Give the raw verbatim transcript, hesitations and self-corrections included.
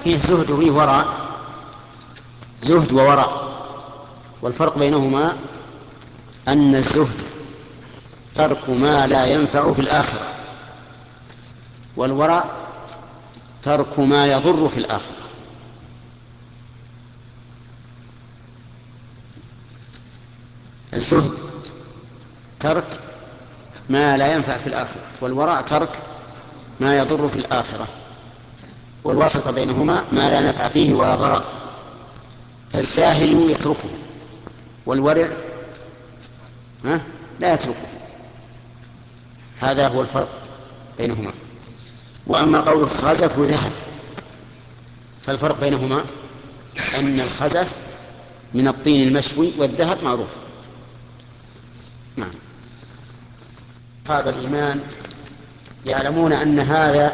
فيه زهد وفيه ورع، زهد وورع. والفرق بينهما أن الزهد ترك ما لا ينفع في الآخرة، والورع ترك ما يضر في الآخرة. الزهد ترك ما لا ينفع في الآخرة، والورع ترك ما يضر في الآخرة، والوسط بينهما ما لا نفع فيه ولا ضرر. فالزاهد يتركه، والورع ها لا يتركه. هذا هو الفرق بينهما. وأما قول خزف ذهب فالفرق بينهما أن الخزف من الطين المشوي والذهب معروف. نعم. أصحاب الإيمان يعلمون أن هذا